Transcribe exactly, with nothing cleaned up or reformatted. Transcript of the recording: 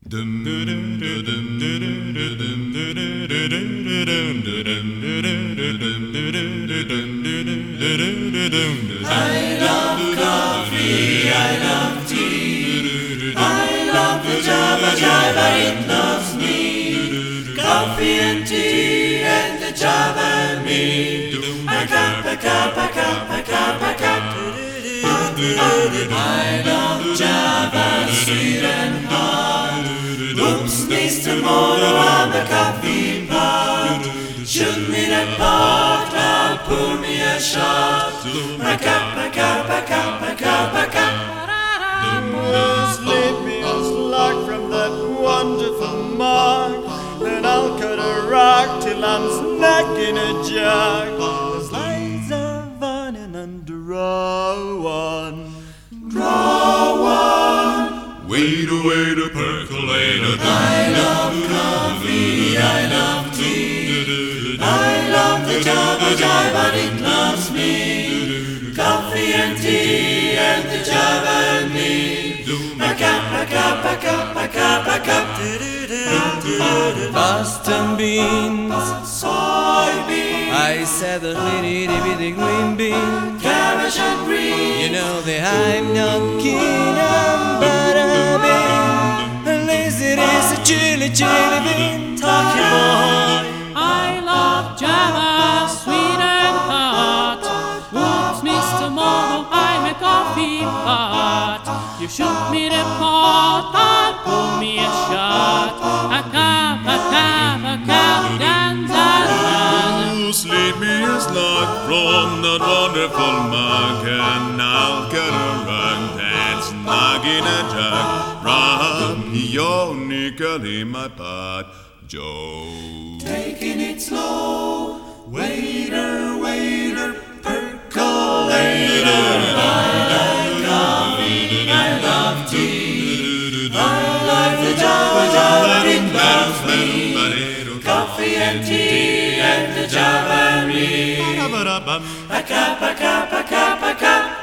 I love coffee, I love tea, I love the Java Jiva, it loves me. Coffee and tea and the Java and me. A cup, a cup, a cup, a cup, a cup. I love Java, sweet and hot. Oops, Mister Mono, I'm a coffee pot. Shoot me the pot, I'll pour me a shot. A cup, a cup, a cup, a cup, a cup. Leave me as luck from that wonderful mug. Then I'll cut a rock till I'm stuck in a jug. There's lights of running and draw one. Draw one. Wait a wait a percolator. I love coffee, I love tea, I love the Java Jiva, it loves me. Coffee and tea and the Java and me. A cup, a cup, a cup, a cup, a cup. Boston beans, Soybean, I said the little bitty green bean. cabbage and green. You know that I'm not keen on butter bean. At least it is a chili chili bean. Talking boy, I love Java, sweet and hot. Whoops, Mister Mono, I'm a coffee pot. You shoot me the pot, I'll pour me a shot. A cup, a cup, a cup, dun, dun, dun. Lead me as luck from that wonderful mug, and I'll get a rug that's snug in a jug. From your nickel in my pot, Joe. Taking it slow, waiter, waiter, percolator. I like coffee, I love tea, I like the Java Jiva, it loves me. Coffee and tea and the Java and me. A cup, a cup, a cup, a cup.